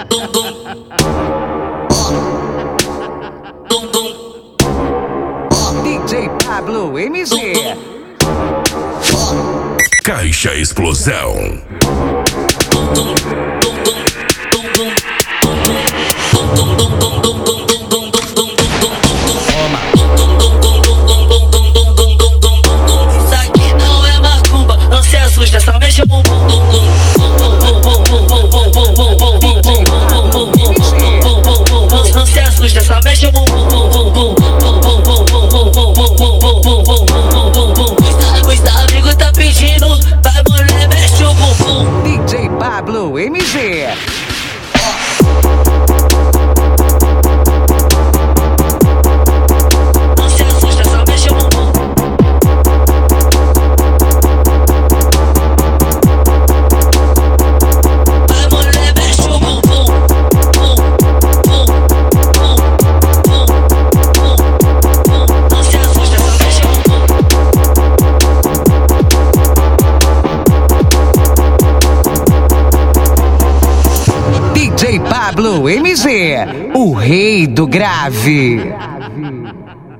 Dum dum. Dum dum. DJ Pablo MZ. Caixa Explosão. Dum dum. Dum dum. Dum dum. Dum dum. Dum dum. Dum dum. Dum dum. Dum dum. Isso aqui não é macumba, não se assusta, só mexe o bumbum. Não se assusta, só mexe o bumbum. Os amigos tá pedindo, vai mulher, mexe o bumbum. DJ Pablo MZ. Não se assusta, só mexe o bumbum. Vai mulher, mexe o bumbum. Não se assusta, só mexe o bumbum. DJ Pablo MZ, o rei do grave.